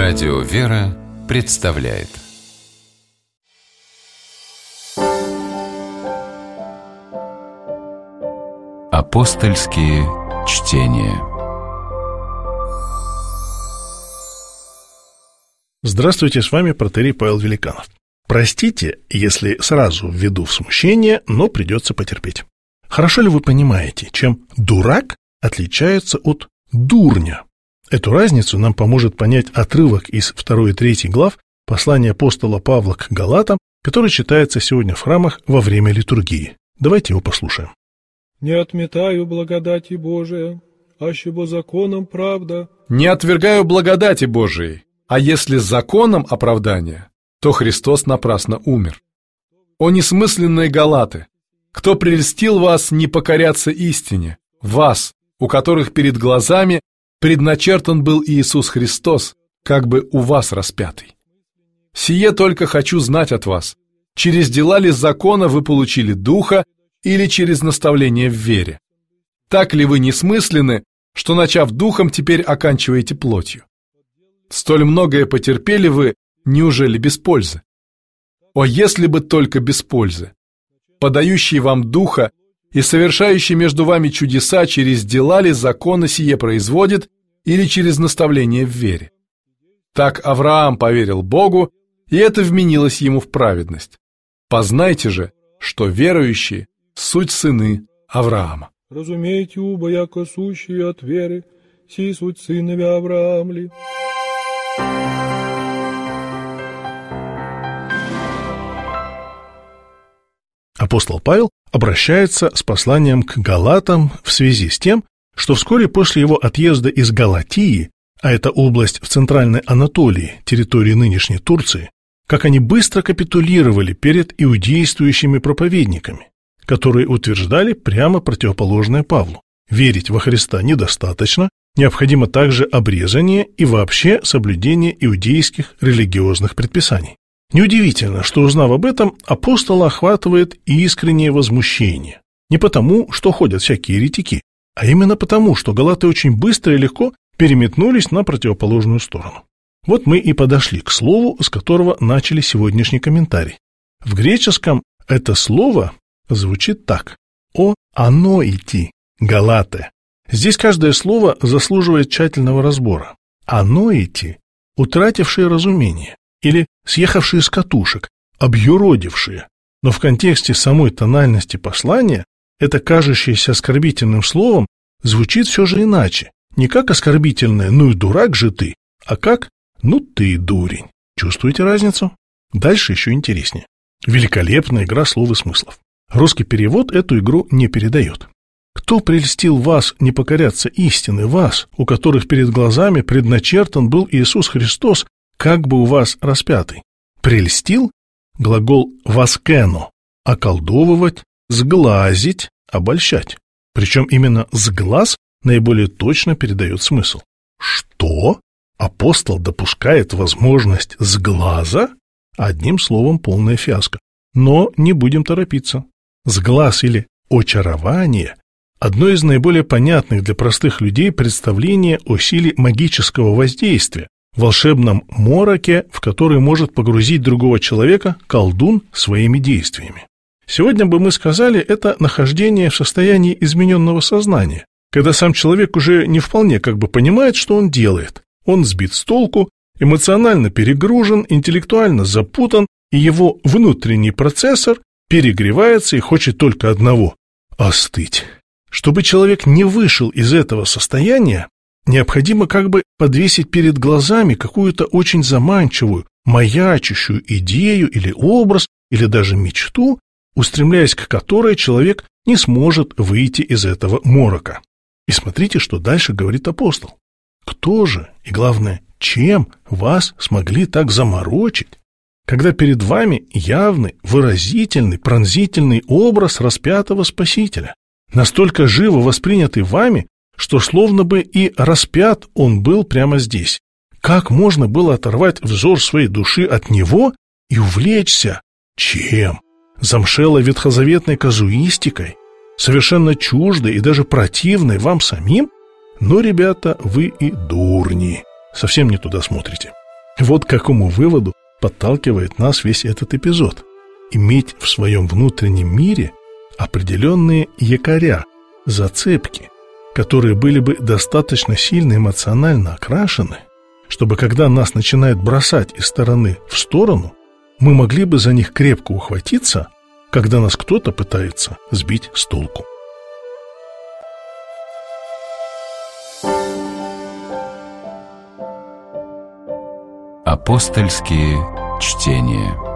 Радио «Вера» представляет Апостольские чтения. Здравствуйте, с вами протоиерей Павел Великанов. Простите, если сразу введу в смущение, но придется потерпеть. Хорошо ли вы понимаете, чем дурак отличается от дурня? Эту разницу нам поможет понять отрывок из 2 и 3 глав послания апостола Павла к Галатам, который читается сегодня в храмах во время литургии. Давайте его послушаем. «Не отметаю благодати Божия, аще бо законом правда». «Не отвергаю благодати Божией, а если законом оправдания, то Христос напрасно умер. О несмысленные галаты! Кто прельстил вас не покоряться истине? Вас, у которых перед глазами предначертан был Иисус Христос, как бы у вас распятый. Сие только хочу знать от вас, через дела ли закона вы получили Духа или через наставление в вере? Так ли вы несмысленны, что, начав Духом, теперь оканчиваете плотью? Столь многое потерпели вы, неужели без пользы? О, если бы только без пользы! Подающий вам Духа и совершающий между вами чудеса, через дела ли закона сие производит или через наставление в вере? Так Авраам поверил Богу, и это вменилось ему в праведность. Познайте же, что верующие – суть сыны Авраама». «Разумейте, убо, яко сущие от веры, си суть сынови Авраамли». Апостол Павел обращается с посланием к Галатам в связи с тем, что вскоре после его отъезда из Галатии, а это область в Центральной Анатолии, территории нынешней Турции, как они быстро капитулировали перед иудействующими проповедниками, которые утверждали прямо противоположное Павлу. Верить во Христа недостаточно, необходимо также обрезание и вообще соблюдение иудейских религиозных предписаний. Неудивительно, что, узнав об этом, апостола охватывает искреннее возмущение. Не потому, что ходят всякие еретики, а именно потому, что галаты очень быстро и легко переметнулись на противоположную сторону. Вот мы и подошли к слову, с которого начали сегодняшний комментарий. В греческом это слово звучит так: «о аноити», «галате». Здесь каждое слово заслуживает тщательного разбора. Аноити – утратившие разумение, или съехавшие с катушек, объюродившие. Но в контексте самой тональности послания это кажущееся оскорбительным словом звучит все же иначе. Не как оскорбительное «ну и дурак же ты», а как «ну ты дурень». Чувствуете разницу? Дальше еще интереснее. Великолепная игра слов и смыслов. Русский перевод эту игру не передает. Кто прельстил вас не покоряться истины, вас, у которых перед глазами предначертан был Иисус Христос, как бы у вас распятый? Прельстил – глагол «воскено», околдовывать, сглазить, обольщать. Причем именно «сглаз» наиболее точно передает смысл. Что? Апостол допускает возможность сглаза? Одним словом, полная фиаско. Но не будем торопиться. Сглаз или очарование – одно из наиболее понятных для простых людей представлений о силе магического воздействия, волшебном мороке, в который может погрузить другого человека колдун своими действиями. Сегодня бы мы сказали, это нахождение в состоянии измененного сознания, когда сам человек уже не вполне как бы понимает, что он делает. Он сбит с толку, эмоционально перегружен, интеллектуально запутан, и его внутренний процессор перегревается и хочет только одного – остыть. Чтобы человек не вышел из этого состояния, необходимо как бы подвесить перед глазами какую-то очень заманчивую, маячущую идею или образ, или даже мечту, устремляясь к которой человек не сможет выйти из этого морока. И смотрите, что дальше говорит апостол. Кто же, и главное, чем вас смогли так заморочить, когда перед вами явный, выразительный, пронзительный образ распятого Спасителя, настолько живо воспринятый вами, что словно бы и распят он был прямо здесь? Как можно было оторвать взор своей души от него и увлечься? Чем? Замшелой ветхозаветной казуистикой? Совершенно чуждой и даже противной вам самим? Но, ребята, вы и дурни. Совсем не туда смотрите. Вот к какому выводу подталкивает нас весь этот эпизод. Иметь в своем внутреннем мире определенные якоря, зацепки, которые были бы достаточно сильно эмоционально окрашены, чтобы когда нас начинает бросать из стороны в сторону, мы могли бы за них крепко ухватиться, когда нас кто-то пытается сбить с толку. Апостольские чтения.